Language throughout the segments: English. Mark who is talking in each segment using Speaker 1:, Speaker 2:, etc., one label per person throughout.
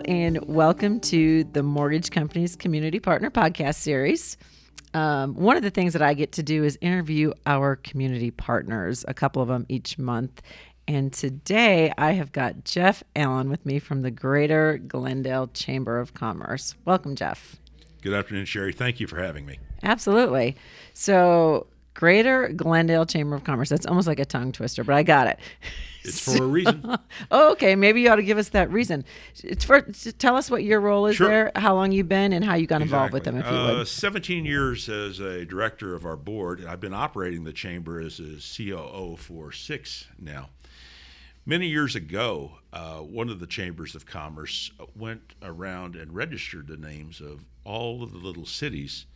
Speaker 1: and welcome to the Mortgage Company's Community Partner Podcast Series. One of the things that I get to do is interview our community partners, a couple of them each month. And today I have got Jeff Allen with me from the Greater Glendale Chamber of Commerce. Welcome, Jeff.
Speaker 2: Good afternoon, Sherry. Thank you for having me.
Speaker 1: Absolutely. So, Greater Glendale Chamber of Commerce. That's almost like a tongue twister, but I got it.
Speaker 2: It's for a reason.
Speaker 1: Oh, okay. Maybe you ought to give us that reason. Tell us what your role is
Speaker 2: Sure.
Speaker 1: there, how long you've been, and how you got involved with them, if you would.
Speaker 2: 17 years as a director of our board. I've been operating the chamber as a COO for 6 now. Many years ago, one of the chambers of commerce went around and registered the names of all of the little cities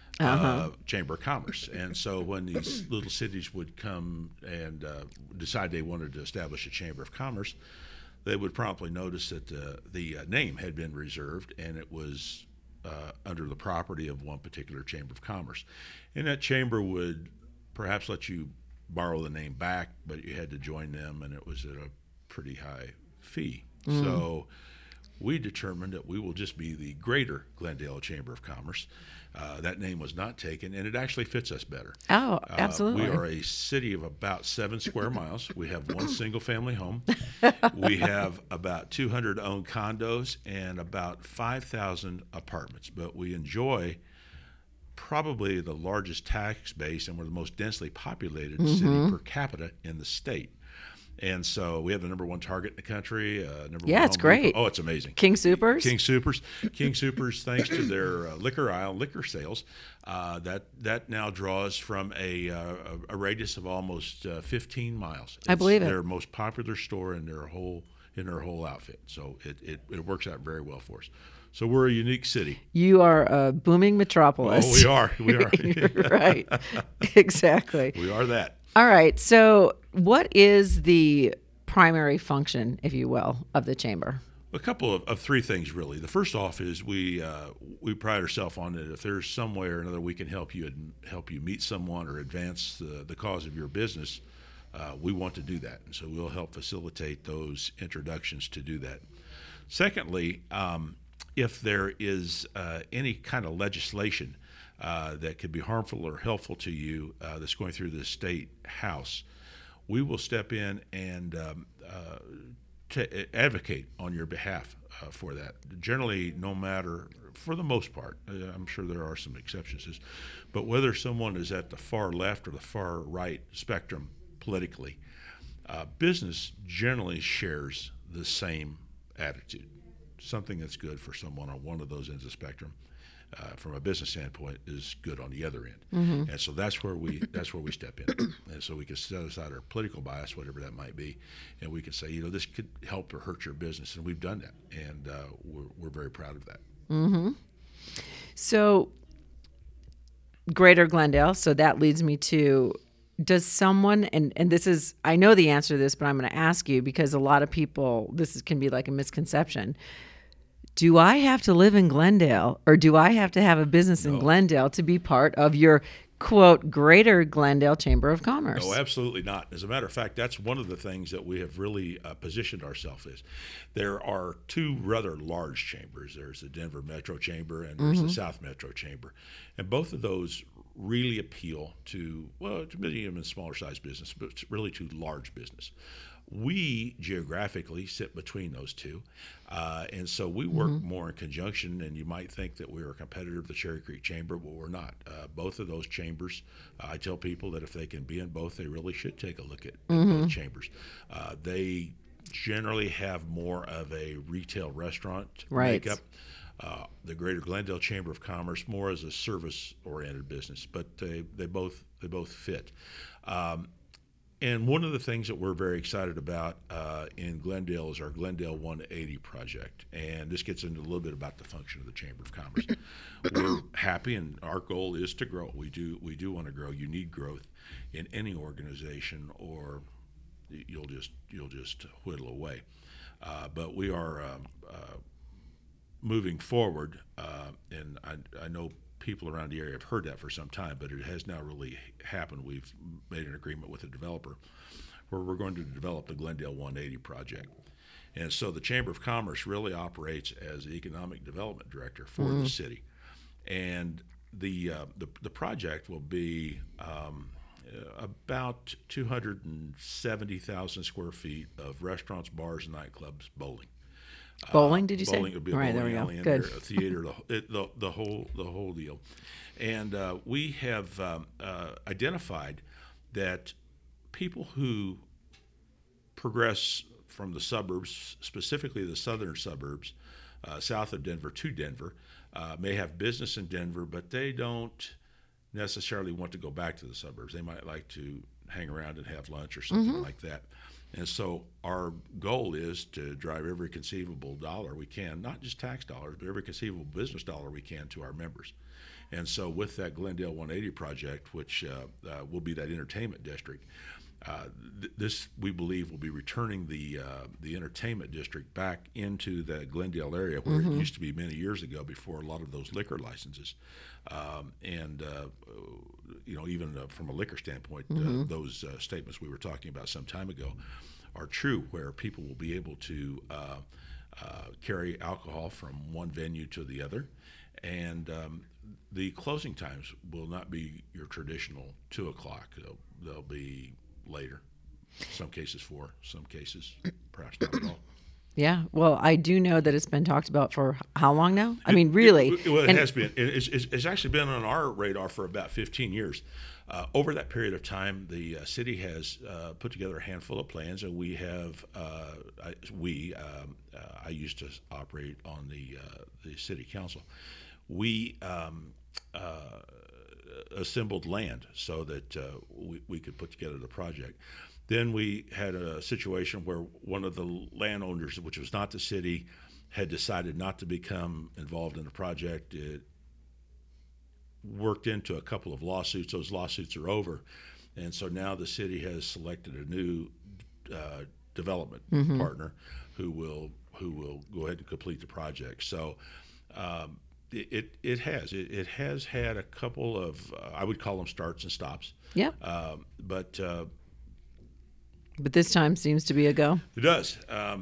Speaker 2: Chamber of Commerce. And so when these little cities would come and decide they wanted to establish a Chamber of Commerce, they would promptly notice that the name had been reserved and it was under the property of one particular Chamber of Commerce. And that chamber would perhaps let you borrow the name back, but you had to join them, and it was at a pretty high fee. So we determined that we will just be the Greater Glendale Chamber of Commerce. That name was not taken, and it actually fits us better.
Speaker 1: Oh, absolutely.
Speaker 2: We are a city of about 7 square miles. We have one single-family home. We have about 200 owned condos and about 5,000 apartments. But we enjoy probably the largest tax base, and we're the most densely populated city per capita in the state. And so we have the number 1 Target in the country.
Speaker 1: It's great.
Speaker 2: Oh, it's amazing.
Speaker 1: King Soopers?
Speaker 2: King Soopers, thanks to their liquor aisle, liquor sales, that now draws from a radius of almost 15 miles.
Speaker 1: I believe it.
Speaker 2: Their most popular store in their whole outfit. So it works out very well for us. So we're a unique city.
Speaker 1: You are a booming metropolis.
Speaker 2: Oh, we are. We are.
Speaker 1: Right. Exactly.
Speaker 2: We are that.
Speaker 1: All right. So what is the primary function, if you will, of the chamber?
Speaker 2: A couple of 3 things, really. The first off is we pride ourselves on it. If there's some way or another we can help you meet someone or advance the cause of your business, we want to do that. And so we'll help facilitate those introductions to do that. Secondly, if there is any kind of legislation that could be harmful or helpful to you that's going through the state house, we will step in and advocate on your behalf for that. Generally, no matter, for the most part, I'm sure there are some exceptions, but whether someone is at the far left or the far right spectrum politically, business generally shares the same attitude. Something that's good for someone on one of those ends of the spectrum, from a business standpoint, is good on the other end. And so that's where we step in. And so we can set aside our political bias, whatever that might be, and we can say, this could help or hurt your business, and we've done that, and we're very proud of that.
Speaker 1: So Greater Glendale, so that leads me to, does someone, and this is, I know the answer to this, but I'm going to ask you because a lot of people, can be like a misconception. Do I have to live in Glendale, or do I have to have a business in Glendale to be part of your, quote, Greater Glendale Chamber of Commerce?
Speaker 2: No, absolutely not. As a matter of fact, that's one of the things that we have really positioned ourselves as. There are 2 rather large chambers. There's the Denver Metro Chamber and there's the South Metro Chamber. And both of those really appeal to medium and smaller size business, but really to large business. We geographically sit between those 2, and so we work more in conjunction, and you might think that we're a competitor of the Cherry Creek Chamber, but we're not. Both of those chambers, I tell people that if they can be in both, they really should take a look at both chambers. They generally have more of a retail restaurant makeup. The Greater Glendale Chamber of Commerce more as a service-oriented business, but they both fit. And one of the things that we're very excited about in Glendale is our Glendale 180 project. And this gets into a little bit about the function of the Chamber of Commerce. We're happy, and our goal is to grow. We do want to grow. You need growth in any organization, or you'll just whittle away. But we are moving forward, and I know people around the area have heard that for some time, but it has now really happened. We've made an agreement with a developer where we're going to develop the Glendale 180 project. And so the Chamber of Commerce really operates as the economic development director for the city. And the project will be about 270,000 square feet of restaurants, bars, nightclubs, bowling.
Speaker 1: Bowling, did you
Speaker 2: Bowling
Speaker 1: say?
Speaker 2: would be a
Speaker 1: All right, there
Speaker 2: bowling
Speaker 1: we go.
Speaker 2: alley in
Speaker 1: Good.
Speaker 2: there, a theater, the whole deal. And we have identified that people who progress from the suburbs, specifically the southern suburbs, south of Denver to Denver, may have business in Denver, but they don't necessarily want to go back to the suburbs. They might like to hang around and have lunch or something like that. And so our goal is to drive every conceivable dollar we can, not just tax dollars, but every conceivable business dollar we can to our members. And so with that Glendale 180 project, which will be that entertainment district, this we believe will be returning the entertainment district back into the Glendale area where it used to be many years ago before a lot of those liquor licenses. Even from a liquor standpoint, those statements we were talking about some time ago are true, where people will be able to carry alcohol from one venue to the other. And the closing times will not be your traditional 2 o'clock. They'll be later. Some cases 4, some cases perhaps not at all.
Speaker 1: Yeah. Well, I do know that it's been talked about for how long now? I mean, really.
Speaker 2: It has been. It's actually been on our radar for about 15 years. Over that period of time, the city has put together a handful of plans, and we have. I used to operate on the city council. We assembled land so that we could put together the project. Then we had a situation where one of the landowners, which was not the city, had decided not to become involved in the project. It worked into a couple of lawsuits. Those lawsuits are over. And so now the city has selected a new development partner who will go ahead and complete the project. So it has had a couple of, I would call them starts and stops.
Speaker 1: Yep.
Speaker 2: But
Speaker 1: this time seems to be a go.
Speaker 2: It does,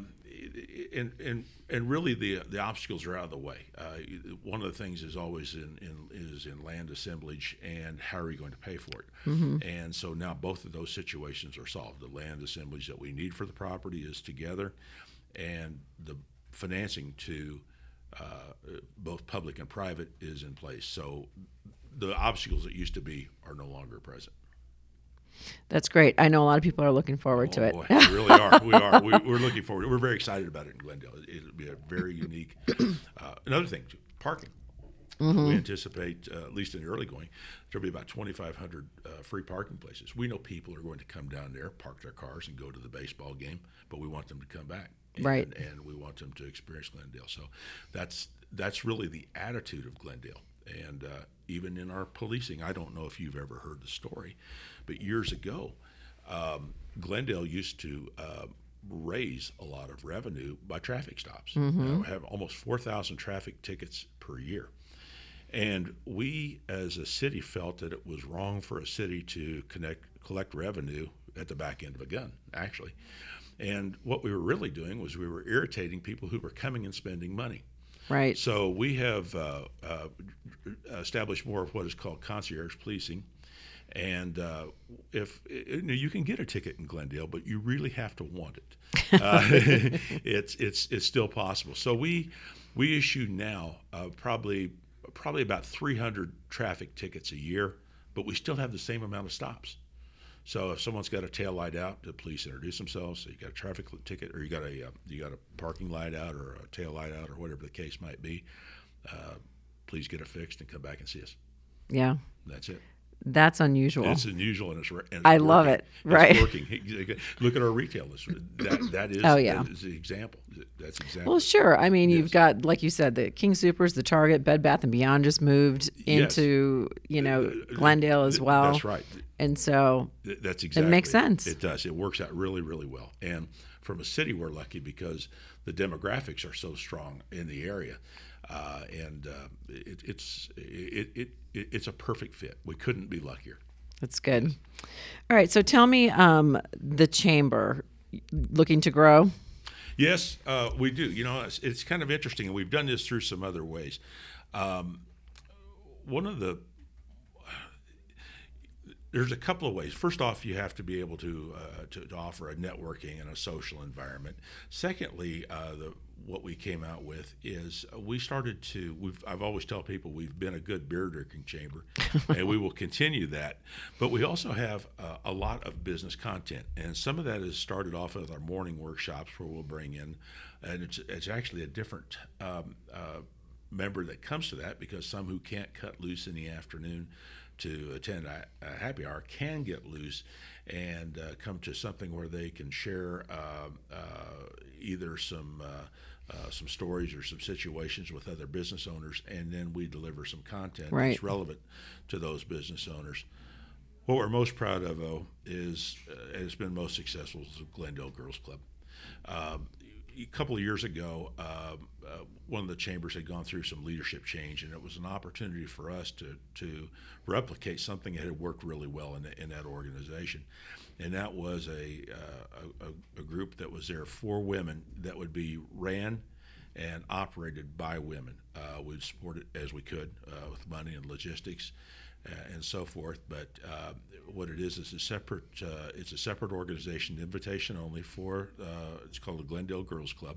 Speaker 2: and really the obstacles are out of the way. One of the things is always in land assemblage and how are you going to pay for it? And so now both of those situations are solved. The land assemblage that we need for the property is together, and the financing to both public and private is in place. So the obstacles that used to be are no longer present.
Speaker 1: That's great. I know a lot of people are looking forward to it.
Speaker 2: Boy, we really are. We are. We're looking forward. We're very excited about it in Glendale. It'll be a very unique. Another thing, parking. We anticipate, at least in the early going, there'll be about 2,500 free parking places. We know people are going to come down there, park their cars, and go to the baseball game, but we want them to come back.
Speaker 1: Right.
Speaker 2: And we want them to experience Glendale. So that's really the attitude of Glendale. And even in our policing, I don't know if you've ever heard the story, but years ago, Glendale used to raise a lot of revenue by traffic stops. Have almost 4,000 traffic tickets per year. And we, as a city, felt that it was wrong for a city to collect revenue at the back end of a gun, actually. And what we were really doing was we were irritating people who were coming and spending money.
Speaker 1: Right.
Speaker 2: So we have established more of what is called concierge policing. And if you can get a ticket in Glendale, but you really have to want it. It's still possible. So we issue now probably about 300 traffic tickets a year, but we still have the same amount of stops. So if someone's got a tail light out, the police introduce themselves. So you got a traffic ticket, or you got a parking light out, or a tail light out, or whatever the case might be. Please get it fixed and come back and see us.
Speaker 1: Yeah.
Speaker 2: That's it.
Speaker 1: That's unusual.
Speaker 2: It's unusual, and it's
Speaker 1: I
Speaker 2: working.
Speaker 1: love it. Right.
Speaker 2: It's working. Look at our retail list. That is.
Speaker 1: Oh, yeah.
Speaker 2: That is the example. That's exactly.
Speaker 1: Well, sure. I mean, you've got, like you said, the King Soopers, the Target, Bed Bath & Beyond just moved into, Glendale as well.
Speaker 2: That's right.
Speaker 1: And so
Speaker 2: that's exactly.
Speaker 1: It makes sense.
Speaker 2: It does. It works out really, really well. And from a city, we're lucky because the demographics are so strong in the area, and it's a perfect fit. We couldn't be luckier.
Speaker 1: That's good. All right. So tell me, the chamber looking to grow.
Speaker 2: Yes, we do. It's kind of interesting, and we've done this through some other ways. One of the There's a couple of ways. First off, you have to be able to offer a networking and a social environment. Secondly, what we came out with is we started to. I've always tell people we've been a good beer drinking chamber, and we will continue that. But we also have a lot of business content, and some of that is started off with our morning workshops where we'll bring in, and it's actually a different member that comes to that, because some who can't cut loose in the afternoon to attend a happy hour can get loose and come to something where they can share either some stories or some situations with other business owners, and then we deliver some content
Speaker 1: Right.
Speaker 2: that's relevant to those business owners. What we're most proud of, though, is has been most successful is the Glendale Girls Club. A couple of years ago, one of the chambers had gone through some leadership change, and it was an opportunity for us to replicate something that had worked really well in that organization. And that was a group that was there for women that would be ran and operated by women. We'd support it as we could with money and logistics and so forth. But what it is a separate organization, invitation only for it's called the Glendale Girls Club.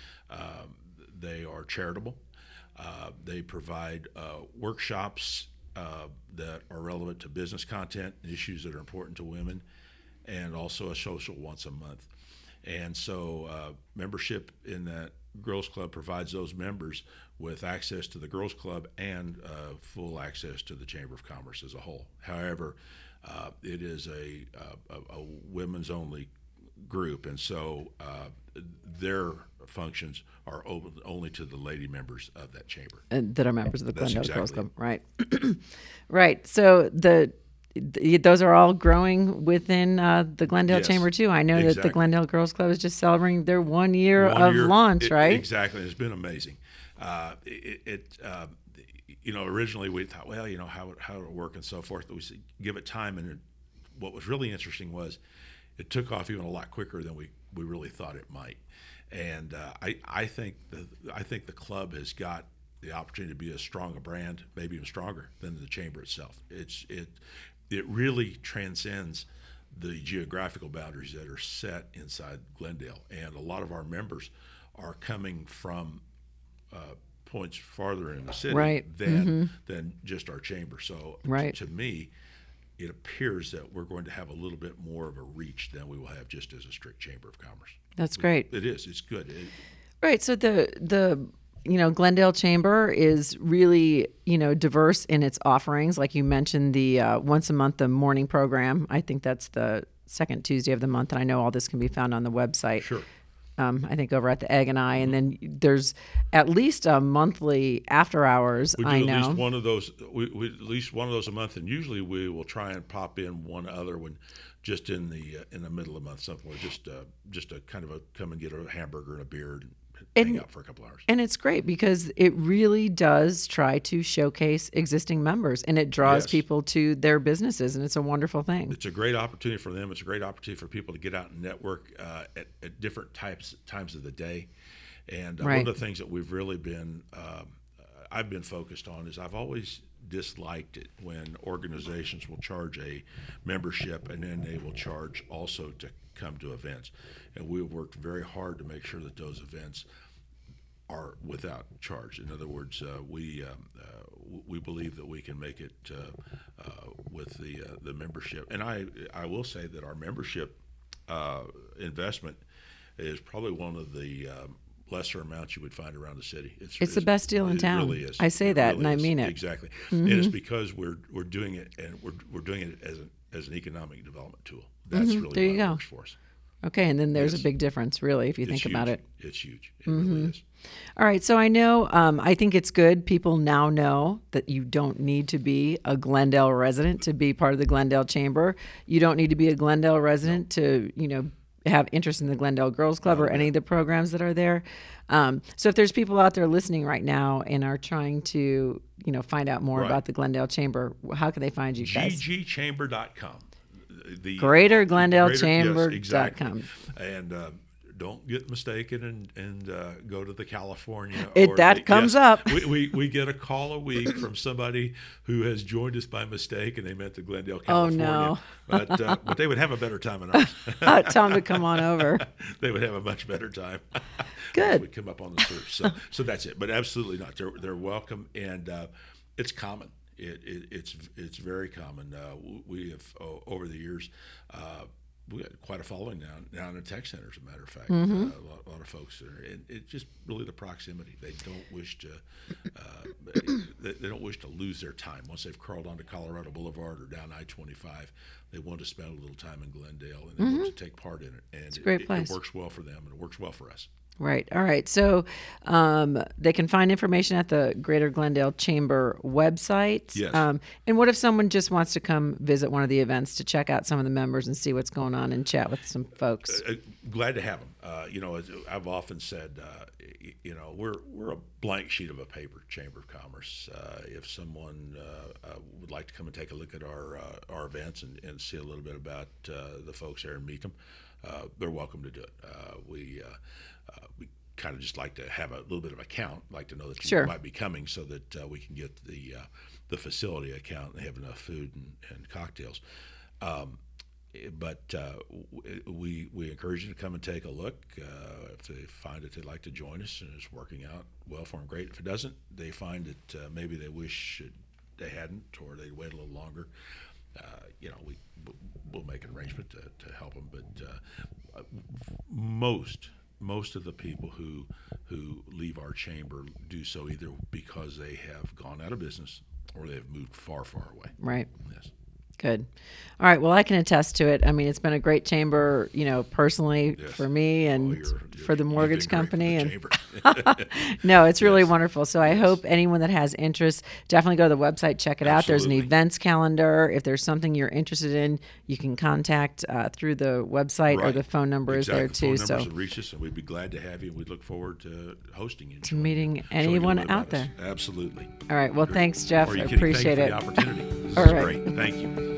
Speaker 2: They are charitable. They provide workshops that are relevant to business content, issues that are important to women, and also a social once a month. And so membership in that Girls Club provides those members with access to the Girls Club and full access to the Chamber of Commerce as a whole. However, it is a women's only group, and so their functions are open only to the lady members of that chamber.
Speaker 1: And that are members of the
Speaker 2: That's
Speaker 1: Glendale Girls
Speaker 2: exactly
Speaker 1: Club, right? Right. So those are all growing within the Glendale
Speaker 2: Yes, Chamber
Speaker 1: too. I know that the
Speaker 2: exactly.
Speaker 1: Glendale Girls Club is just celebrating their 1 year of launch, right?
Speaker 2: Exactly. It's been amazing. Originally we thought, well, how it work and so forth. But we said, give it time. And what was really interesting was it took off even a lot quicker than we really thought it might. And I think the club has got the opportunity to be as strong a brand, maybe even stronger than the chamber itself. It really transcends the geographical boundaries that are set inside Glendale, and a lot of our members are coming from points farther in the city
Speaker 1: Right.
Speaker 2: than just our chamber. So
Speaker 1: Right.
Speaker 2: to me, it appears that we're going to have a little bit more of a reach than we will have just as a strict Chamber of Commerce.
Speaker 1: That's great.
Speaker 2: It is. It's good.
Speaker 1: Right. So the Glendale Chamber is really, diverse in its offerings. Like you mentioned, the once a month, the morning program. I think that's the second Tuesday of the month. And I know all this can be found on the website.
Speaker 2: Sure.
Speaker 1: I think over at the Egg and I. And then there's at least a monthly after hours.
Speaker 2: We do
Speaker 1: I
Speaker 2: at
Speaker 1: know.
Speaker 2: least one of those. We at least one of those a month, and usually we will try and pop in one other one, just in the middle of the month, something just a kind of come and get a hamburger and a beer and hang out for a couple hours.
Speaker 1: And it's great because it really does try to showcase existing members, and it draws
Speaker 2: Yes.
Speaker 1: people to their businesses, and it's a wonderful thing.
Speaker 2: It's a great opportunity for them. It's a great opportunity for people to get out and network at different times of the day. And
Speaker 1: Right.
Speaker 2: one of the things that we've really been, I've been focused on is I've always disliked it when organizations will charge a membership and then they will charge also to come to events. And we've worked very hard to make sure that those events are without charge. In other words, we believe that we can make it with the membership. And I will say that our membership investment is probably one of the lesser amounts you would find around the city.
Speaker 1: It's the best deal in town.
Speaker 2: It really is.
Speaker 1: I say
Speaker 2: It
Speaker 1: that,
Speaker 2: really
Speaker 1: and I
Speaker 2: is.
Speaker 1: mean it.
Speaker 2: Exactly. And it's because we're doing it, and we're doing it as an economic development tool. That's really
Speaker 1: There you
Speaker 2: why it
Speaker 1: go.
Speaker 2: works for us.
Speaker 1: Okay, and then there's
Speaker 2: Yes.
Speaker 1: a big difference, really, if you
Speaker 2: It's
Speaker 1: think about
Speaker 2: huge.
Speaker 1: it.
Speaker 2: It's huge. It really is.
Speaker 1: All right, so I know, I think it's good. People now know that you don't need to be a Glendale resident to be part of the Glendale Chamber. You don't need to be a Glendale resident to, have interest in the Glendale Girls Club or any of the programs that are there. So if there's people out there listening right now and are trying to, find out more
Speaker 2: Right.
Speaker 1: about the Glendale Chamber, how can they find you guys?
Speaker 2: ggchamber.com.
Speaker 1: Greater Glendale
Speaker 2: Yes,
Speaker 1: Chamber.com.
Speaker 2: exactly. And don't get mistaken and go to the California.
Speaker 1: That comes up.
Speaker 2: We get a call a week from somebody who has joined us by mistake, and they meant to Glendale,
Speaker 1: Oh,
Speaker 2: California.
Speaker 1: no.
Speaker 2: But they would have a better time than ours.
Speaker 1: Tell them to come on over.
Speaker 2: They would have a much better time.
Speaker 1: Good.
Speaker 2: We come up on the search. So that's it. But absolutely not. They're welcome, and it's common. It's very common. We have over the years. We got quite a following down in tech centers, as a matter of fact. A lot of folks are, and it's just really the proximity. They don't wish to they don't wish to lose their time once they've crawled onto Colorado Boulevard or down I-25. They want to spend a little time in Glendale and they want to take part in it. And
Speaker 1: it's a great place.
Speaker 2: It works well for them and it works well for us.
Speaker 1: Right. All right. So they can find information at the Greater Glendale Chamber website.
Speaker 2: Yes.
Speaker 1: And what if someone just wants to come visit one of the events to check out some of the members and see what's going on and chat with some folks?
Speaker 2: Glad to have them. As I've often said, we're a blank sheet of a paper, Chamber of Commerce. If someone would like to come and take a look at our events and see a little bit about the folks there and meet them, they're welcome to do it. We kind of just like to have a little bit of a count, like to know that you
Speaker 1: Sure.
Speaker 2: might be coming so that we can get the facility account and have enough food and cocktails. But we encourage you to come and take a look. If they find that they'd like to join us and it's working out well for them, great. If it doesn't, they find that maybe they wish they hadn't or they'd wait a little longer. We'll make an arrangement to help them. But most of the people who leave our chamber do so either because they have gone out of business or they've moved far, far away.
Speaker 1: Right.
Speaker 2: Yes.
Speaker 1: Good. All right. Well, I can attest to it. I mean, it's been a great chamber, personally
Speaker 2: Yes.
Speaker 1: for me and
Speaker 2: you're
Speaker 1: for the mortgage company.
Speaker 2: For the
Speaker 1: And
Speaker 2: chamber.
Speaker 1: no, it's really
Speaker 2: Yes.
Speaker 1: wonderful. So I hope anyone that has interest, definitely go to the website, check it out. There's an
Speaker 2: Absolutely.
Speaker 1: events calendar. If there's something you're interested in, you can contact through the website or
Speaker 2: Right.
Speaker 1: the phone number is there
Speaker 2: Exactly.
Speaker 1: too.
Speaker 2: Phone
Speaker 1: So
Speaker 2: numbers will reach us, and we'd be glad to have you. We'd look forward to hosting you.
Speaker 1: to meeting
Speaker 2: showing you a
Speaker 1: anyone
Speaker 2: little bit
Speaker 1: out
Speaker 2: about us.
Speaker 1: there.
Speaker 2: Absolutely.
Speaker 1: All right. Well, thanks, Jeff.
Speaker 2: Are
Speaker 1: I
Speaker 2: you kidding?
Speaker 1: appreciate
Speaker 2: Thank
Speaker 1: it.
Speaker 2: you for the opportunity. This
Speaker 1: All
Speaker 2: is
Speaker 1: right.
Speaker 2: great. Thank you.